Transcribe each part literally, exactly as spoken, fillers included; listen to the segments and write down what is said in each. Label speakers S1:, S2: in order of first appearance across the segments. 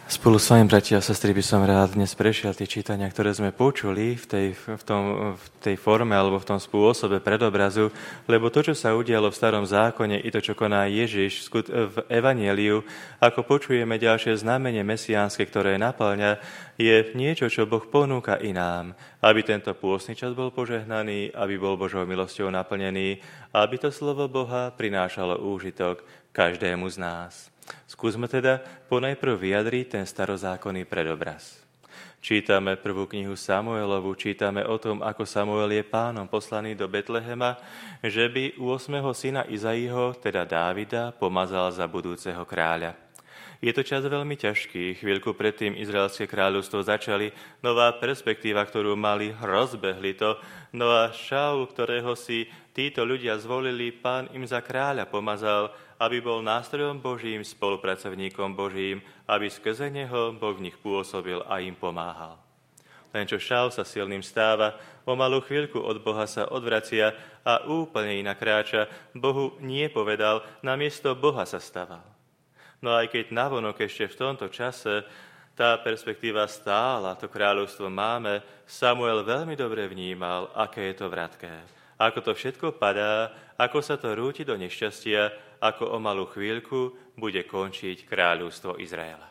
S1: Spolu s vami, bratia a sestry, by som rád dnes prešiel tie čítania, ktoré sme počuli v tej, v, tom, v tej forme alebo v tom spôsobe predobrazu, lebo to, čo sa udialo v Starom zákone i to, čo koná Ježiš v Evangeliu, ako počujeme ďalšie znamenie mesiánske, ktoré naplňa, je niečo, čo Boh ponúka i nám, aby tento pôstny čas bol požehnaný, aby bol Božou milosťou naplnený, aby to slovo Boha prinášalo úžitok každému z nás. Skúsme teda ponajprv vyjadriť ten starozákonný predobraz. Čítame prvú knihu Samuelovu, čítame o tom, ako Samuel je pánom poslaný do Betlehema, že by ôsmeho syna Izaiho, teda Dávida, pomazal za budúceho kráľa. Je to čas veľmi ťažký. Chvíľku predtým izraelské kráľovstvo začali, nová perspektíva, ktorú mali, rozbehli to. No a Šaul, ktorého si títo ľudia zvolili, pán im za kráľa pomazal, aby bol nástrojom Božím, spolupracovníkom Božím, aby skrze neho Boh v nich pôsobil a im pomáhal. Len čo Šaul sa silným stáva, o malú chvíľku od Boha sa odvracia a úplne inak kráča. Bohu nie povedal, namiesto Boha sa staval. No aj keď navonok ešte v tomto čase tá perspektíva stála, to kráľovstvo máme, Samuel veľmi dobre vnímal, aké je to vratké. Ako to všetko padá, ako sa to rúti do nešťastia, ako o malú chvíľku bude končiť kráľovstvo Izraela.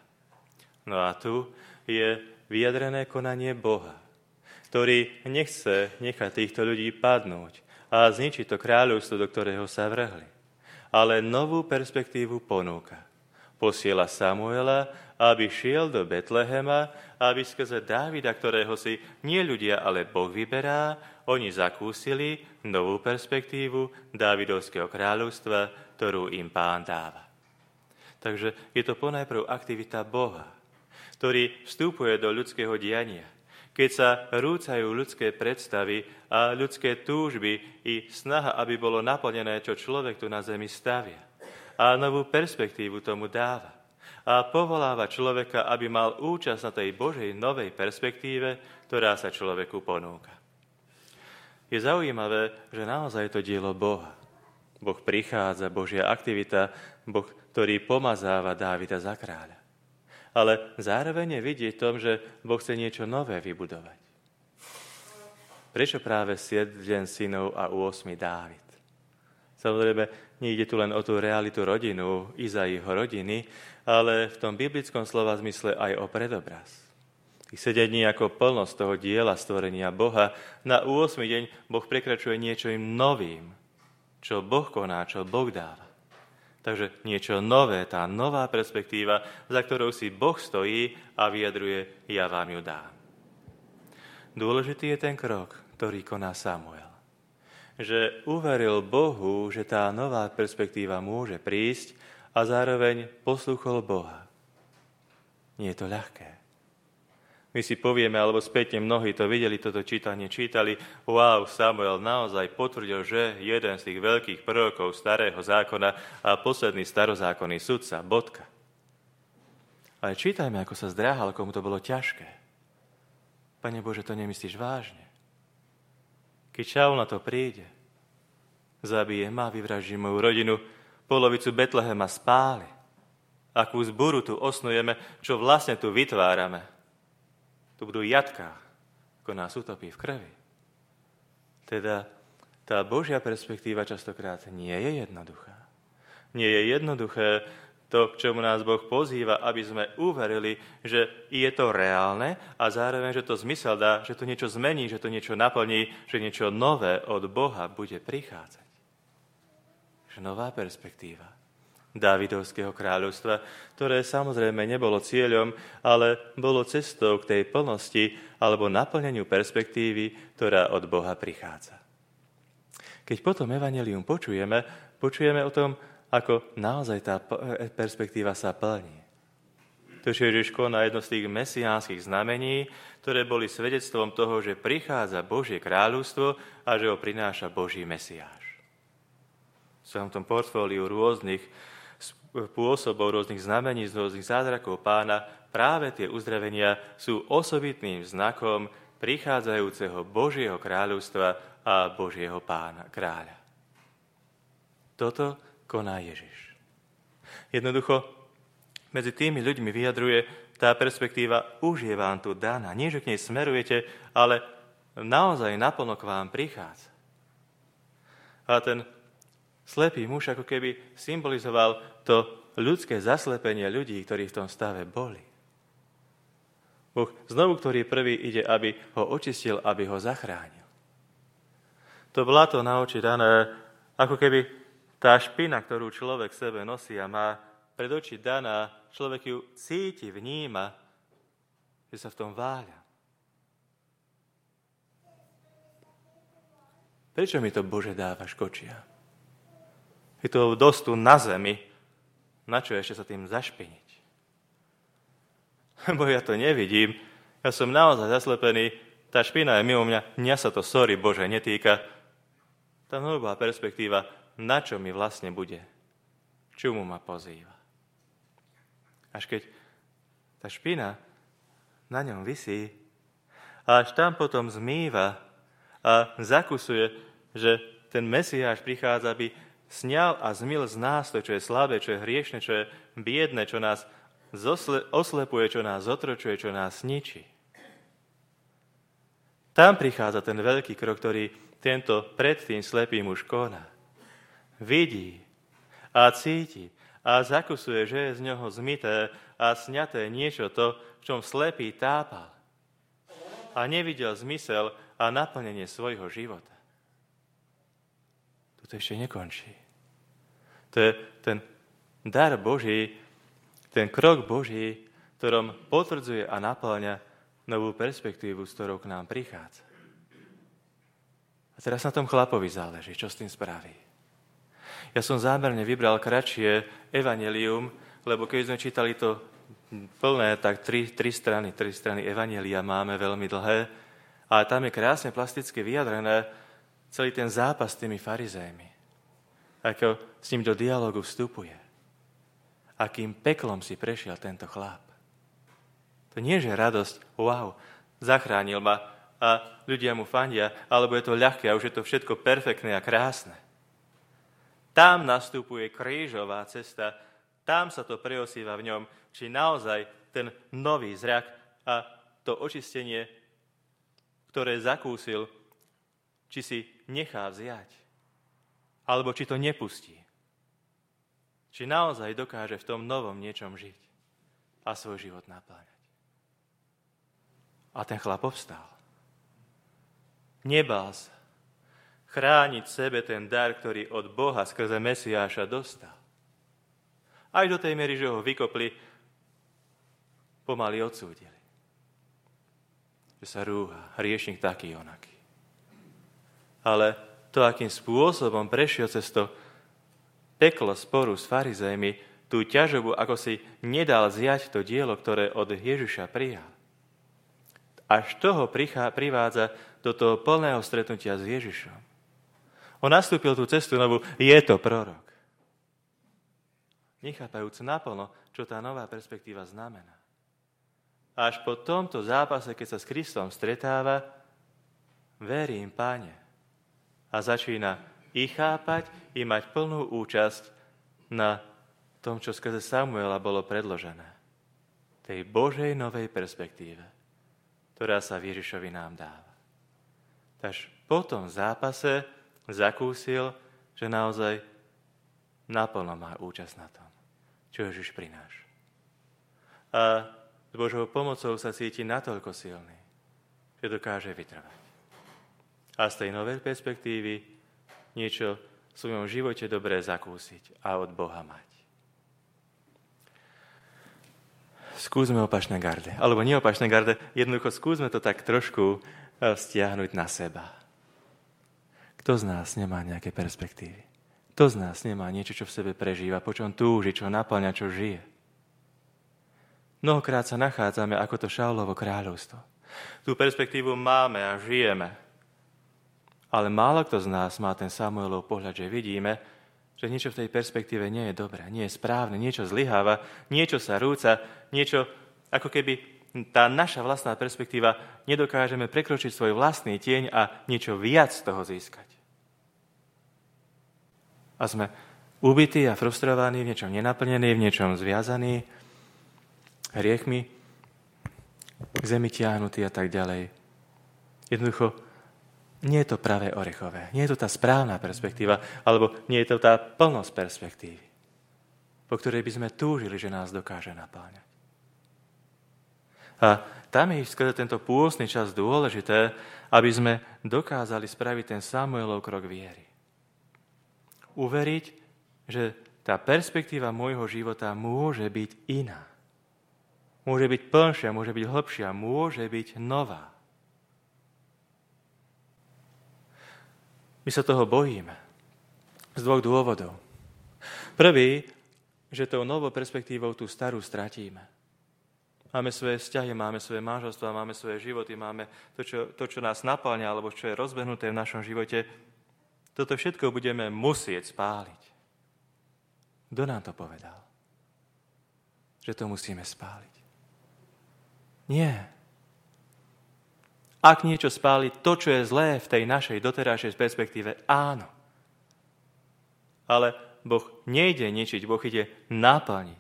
S1: No a tu je vyjadrené konanie Boha, ktorý nechce nechať týchto ľudí padnúť a zničiť to kráľovstvo, do ktorého sa vrhli, ale novú perspektívu ponúka. Posiela Samuela, aby šiel do Betlehema, aby skrze Dávida, ktorého si nie ľudia, ale Boh vyberá, oni zakúsili novú perspektívu Dávidovského kráľovstva, ktorú im Pán dáva. Takže je to ponajprv aktivita Boha, ktorý vstupuje do ľudského diania. Keď sa rúcajú ľudské predstavy a ľudské túžby i snaha, aby bolo naplnené, čo človek tu na zemi stavia. A novú perspektívu tomu dáva. A povoláva človeka, aby mal účasť na tej Božej novej perspektíve, ktorá sa človeku ponúka. Je zaujímavé, že naozaj je to dielo Boha. Boh prichádza, Božia aktivita, Boh, ktorý pomazáva Dávida za kráľa. Ale zároveň je vidieť v tom, že Boh chce niečo nové vybudovať. Prečo práve siedem synov a ôsmy Dávid? Samozrejme, nejde tu len o tú realitu rodinu, Izaiho rodiny, ale v tom biblickom slova zmysle aj o predobraz. Tých sedem dní ako plnosť toho diela stvorenia Boha, na ôsmy deň Boh prekračuje niečím novým, čo Boh koná, čo Boh dáva. Takže niečo nové, tá nová perspektíva, za ktorou si Boh stojí a vyjadruje, ja vám ju dám. Dôležitý je ten krok, ktorý koná Samuel. Že uveril Bohu, že tá nová perspektíva môže prísť a zároveň poslúchol Boha. Nie je to ľahké. My si povieme, alebo spätne mnohí to videli, toto čítanie čítali, wow, Samuel naozaj potvrdil, že jeden z tých veľkých prorokov starého zákona a posledný starozákonný sudca, bodka. Ale čítajme, ako sa zdráhal, komu to bolo ťažké. Pane Bože, to nemyslíš vážne? Keď Šaul na to príde, zabije ma, vyvraždí moju rodinu, polovicu Betlehema spáli. Akú zburu tu osnujeme, čo vlastne tu vytvárame. Tu budú jatká, ako nás utopí v krvi. Teda tá Božia perspektíva častokrát nie je jednoduchá. Nie je jednoduché to, k čomu nás Boh pozýva, aby sme uverili, že je to reálne a zároveň, že to zmysel dá, že to niečo zmení, že to niečo naplní, že niečo nové od Boha bude prichádzať. Že nová perspektíva Dávidovského kráľovstva, ktoré samozrejme nebolo cieľom, ale bolo cestou k tej plnosti alebo naplneniu perspektívy, ktorá od Boha prichádza. Keď potom evanjelium počujeme, počujeme o tom, ako naozaj tá perspektíva sa plní. To, čo Ježiš koná jedno z tých mesiánskych znamení, ktoré boli svedectvom toho, že prichádza Božie kráľovstvo a že ho prináša Boží Mesiáš. V svojom tom portfóliu rôznych spôsobov, rôznych znamení, rôznych zázrakov Pána, práve tie uzdravenia sú osobitným znakom prichádzajúceho Božieho kráľovstva a Božieho Pána, kráľa. Toto koná Ježiš. Jednoducho, medzi tými ľuďmi vyjadruje, tá perspektíva už je vám tu daná. Nie, že k nej smerujete, ale naozaj naplno k vám prichádza. A ten slepý muž ako keby symbolizoval to ľudské zaslepenie ľudí, ktorí v tom stave boli. Boh znovu, ktorý prvý ide, aby ho očistil, aby ho zachránil. To blato na oči dané, ako keby tá špina, ktorú človek v sebe nosí a má pred oči daná, človek ju cíti, vníma, že sa v tom váľa. Prečo mi to, Bože, dávaš kočia? Je to dosť tu na zemi, na čo ešte sa tým zašpiniť? Bo ja to nevidím, ja som naozaj zaslepený, tá špina je mimo mňa, mňa sa to, sorry, Bože, netýka. Tá nová perspektíva, na čo mi vlastne bude? Čomu ma pozýva? Až keď tá špina na ňom visí, a až tam potom zmýva a zakusuje, že ten Mesiáš prichádza, aby sňal a zmil z nás to, čo je slabé, čo je hriešne, čo je biedne, čo nás zosle, oslepuje, čo nás zotročuje, čo nás ničí. Tam prichádza ten veľký krok, ktorý tento predtým slepý muž koná. Vidí a cíti a zakusuje, že je z ňoho zmité a sňaté niečo to, v čom slepý tápal. A nevidel zmysel a naplnenie svojho života. To ešte nekončí. To je ten dar Boží, ten krok Boží, ktorom potvrdzuje a naplňa novú perspektívu, s ktorou k nám prichádza. A teraz na tom chlapovi záleží, čo s tým spraví. Ja som zámerne vybral kratšie evanjelium, lebo keď sme čítali to plné, tak tri, tri strany, tri strany evanjelia máme veľmi dlhé, a tam je krásne plasticky vyjadrené celý ten zápas s tými farizejmi. Ako s ním do dialogu vstupuje. Akým peklom si prešiel tento chlap. To nie je radosť, wow, zachránil ma a ľudia mu fandia, alebo je to ľahké a už je to všetko perfektné a krásne. Tam nastupuje krížová cesta, tam sa to preosýva v ňom, či naozaj ten nový zrak a to očistenie, ktoré zakúsil, či si nechá vziať, alebo či to nepustí. Či naozaj dokáže v tom novom niečom žiť a svoj život napláňať. A ten chlap povstal. Nebál sa chrániť sebe ten dar, ktorý od Boha skrze Mesiáša dostal. Aj do tej miery, že ho vykopli, pomaly odsúdili. Že sa rúha, hriešnik taký onaký. Ale to, akým spôsobom prešiel cez to peklo sporu s farizejmi, tú ťažobu, ako si nedal zjať to dielo, ktoré od Ježiša prijal. Až toho privádza do toho plného stretnutia s Ježišom. On nastúpil tú cestu novú, je to prorok. Nechápajúc naplno, čo tá nová perspektíva znamená. Až po tomto zápase, keď sa s Kristom stretáva, verím, Páne, a začína i chápať, i mať plnú účasť na tom, čo skrze Samuela bolo predložené. Tej Božej novej perspektíve, ktorá sa v Ježišovi nám dáva. Takže po tom zápase zakúsil, že naozaj naplno má účasť na tom, čo Ježiš prináša. A s Božou pomocou sa cíti natoľko silný, že dokáže vytrvať. A z tej novej perspektívy niečo v svojom živote dobré zakúsiť a od Boha mať. Skúsme opačné garde. Alebo nie opačné garde, jednoducho skúsme to tak trošku stiahnuť na seba. Kto z nás nemá nejaké perspektívy? Kto z nás nemá niečo, čo v sebe prežíva, po čom túži, čo naplňa, čo žije? Mnohokrát sa nachádzame ako to Šaulovo kráľovstvo. Tú perspektívu máme a žijeme. Ale málo kto z nás má ten Samuelov pohľad, že vidíme, že niečo v tej perspektíve nie je dobré, nie je správne, niečo zlyháva, niečo sa rúca, niečo ako keby tá naša vlastná perspektíva nedokážeme prekročiť svoj vlastný tieň a niečo viac z toho získať. A sme ubití a frustrovaní, v niečom nenaplnení, v niečom zviazaní hriechmi k zemi tiahnutí a tak ďalej. Jednoducho, nie je to pravé orechové, nie je to tá správna perspektíva, alebo nie je to tá plnosť perspektívy, po ktorej by sme túžili, že nás dokáže napáňať. A tam je skrze tento pôstny čas dôležité, aby sme dokázali spraviť ten Samuelov krok viery. Uveriť, že tá perspektíva môjho života môže byť iná. Môže byť plnšia, môže byť hlbšia, môže byť nová. My sa toho bojíme z dvoch dôvodov. Prvý, že tou novou perspektívou tú starú stratíme. Máme svoje vzťahy, máme svoje manželstvá, máme svoje životy, máme to čo, to, čo nás napĺňa, alebo čo je rozbehnuté v našom živote. Toto všetko budeme musieť spáliť. Kto nám to povedal? Že to musíme spáliť. Nie. Ak niečo spáliť, to, čo je zlé v tej našej doterajšej perspektíve, áno. Ale Boh nejde ničiť, Boh ide naplniť.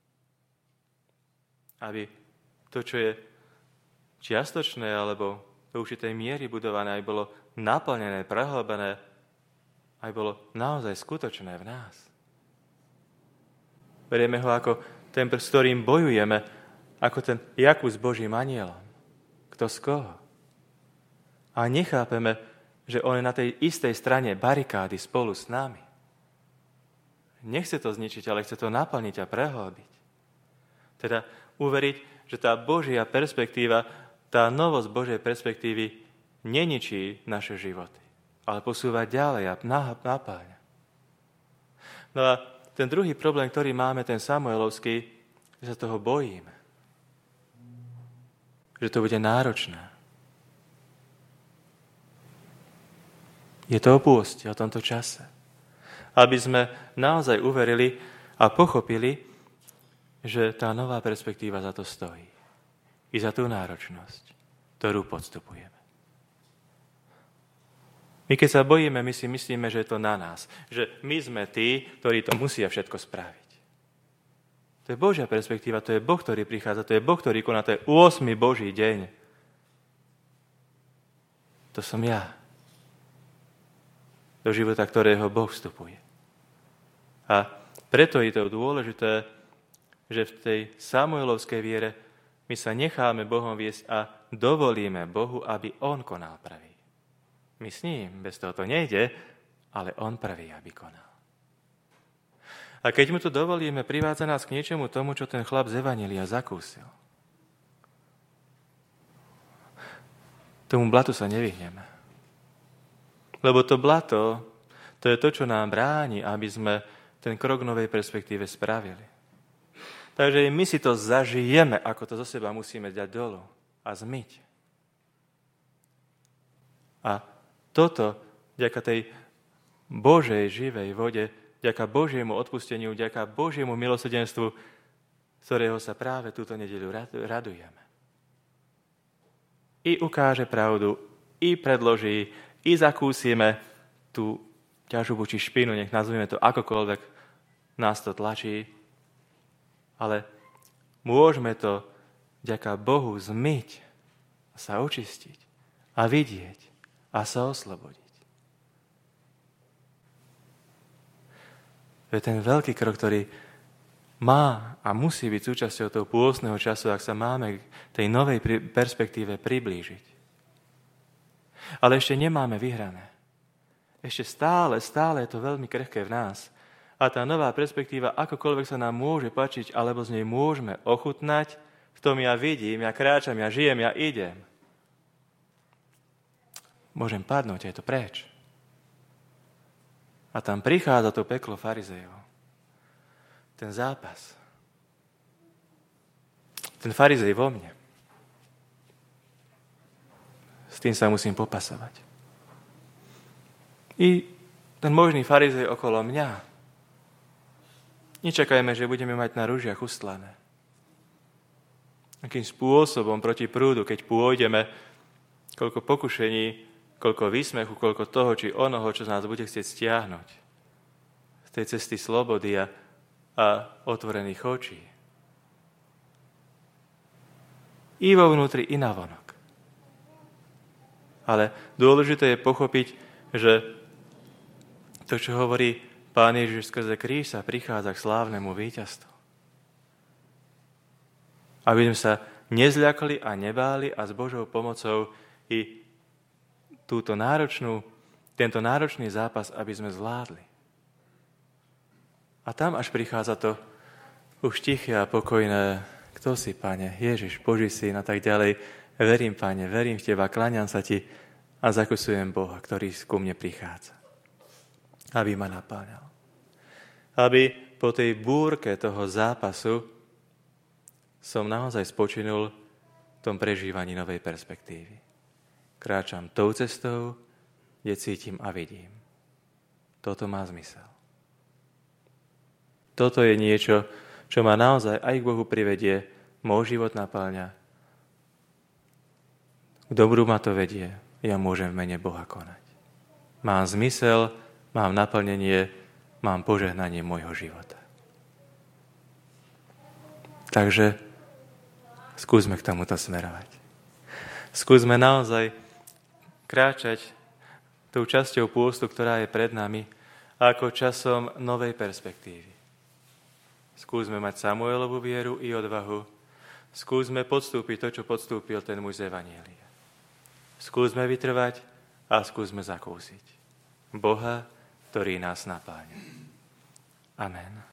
S1: Aby to, čo je čiastočné alebo do určitej miery budované, aj bolo naplnené, prehlbené, aj bolo naozaj skutočné v nás. Berieme ho ako ten, s ktorým bojujeme, ako ten Jakub s Božím anielom. Kto z koho? A nechápeme, že on je na tej istej strane barikády spolu s nami. Nechce to zničiť, ale chce to naplniť a prehlbiť. Teda uveriť, že tá Božia perspektíva, tá novosť Božej perspektívy neničí naše životy, ale posúva ďalej a napáľa. No a ten druhý problém, ktorý máme, ten Samuelovský, že sa toho bojíme. Že to bude náročné. Je to o pôste, o tomto čase. Aby sme naozaj uverili a pochopili, že tá nová perspektíva za to stojí. I za tú náročnosť, ktorú podstupujeme. My keď sa bojíme, my si myslíme, že je to na nás. Že my sme tí, ktorí to musia všetko spraviť. To je Božia perspektíva, to je Boh, ktorý prichádza, to je Boh, ktorý koná, to je ôsmy Boží deň. To som ja. Do života, ktorého Boh vstupuje. A preto je to dôležité, že v tej Samuelovskej viere my sa necháme Bohom viesť a dovolíme Bohu, aby On konal prvý. My s ním, bez toho to nejde, ale On prvý, aby konal. A keď mu to dovolíme, privádza nás k niečomu tomu, čo ten chlap z Evanjelia zakúsil. Tomu blatu sa nevyhneme. Lebo to blato, to je to, čo nám bráni, aby sme ten krok novej perspektíve spravili. Takže my si to zažijeme, ako to zo seba musíme dať dolu a zmyť. A toto, vďaka tej Božej živej vode, vďaka Božiemu odpusteniu, vďaka Božiemu milosrdenstvu, ktorého sa práve túto nedeľu radujeme. I ukáže pravdu, i predloží, i zakúsime tú ťažobu či špinu, nech nazvime to akokoľvek nás to tlačí, ale môžeme to vďaka Bohu zmyť a sa očistiť a vidieť a sa oslobodiť. To je ten veľký krok, ktorý má a musí byť súčasťou toho pôstneho času, ak sa máme k tej novej perspektíve priblížiť. Ale ešte nemáme vyhrané. Ešte stále, stále je to veľmi krehké v nás. A tá nová perspektíva, akokoľvek sa nám môže páčiť, alebo z nej môžeme ochutnať, v tom ja vidím, ja kráčam, ja žijem, ja idem. Môžem padnúť, je to preč. A tam prichádza to peklo farizejov. Ten zápas. Ten farizej vo mne. S tým sa musím popasovať. I ten možný farizej okolo mňa. Nečakajme, že budeme mať na ružiach ustlané. Akým spôsobom proti prúdu, keď pôjdeme, koľko pokušení, koľko výsmechu, koľko toho, či onoho, čo z nás bude chcieť stiahnuť. Z tej cesty slobody a, a otvorených očí. I vo vnútri, i navonok. Ale dôležité je pochopiť, že to, čo hovorí Pán Ježiš skrze kríž, sa prichádza k slávnemu víťazstvu. Aby sme sa nezľakli a nebáli a s Božou pomocou i túto náročnú, tento náročný zápas, aby sme zvládli. A tam až prichádza to už tiché a pokojné: kto si, Pane? Ježiš, Boží syn a tak ďalej. Verím, Pane, verím v Teba, kláňam sa Ti a zakusujem Boha, ktorý ku mne prichádza. Aby ma napáľal. Aby po tej búrke toho zápasu som naozaj spočinul v tom prežívaní novej perspektívy. Kráčam tou cestou, kde cítim a vidím. Toto má zmysel. Toto je niečo, čo ma naozaj aj k Bohu privedie, môj život napáľňa. K dobru ma to vedie, ja môžem v mene Boha konať. Mám zmysel, mám naplnenie, mám požehnanie môjho života. Takže skúsme k tomuto smerovať. Skúsme naozaj kráčať tou časťou pôstu, ktorá je pred nami, ako časom novej perspektívy. Skúsme mať Samuelovu vieru i odvahu. Skúsme podstúpiť to, čo podstúpil ten muž z Evanielia. Skúsme vytrvať a skúsme zakúsiť Boha, ktorý nás napáľa. Amen.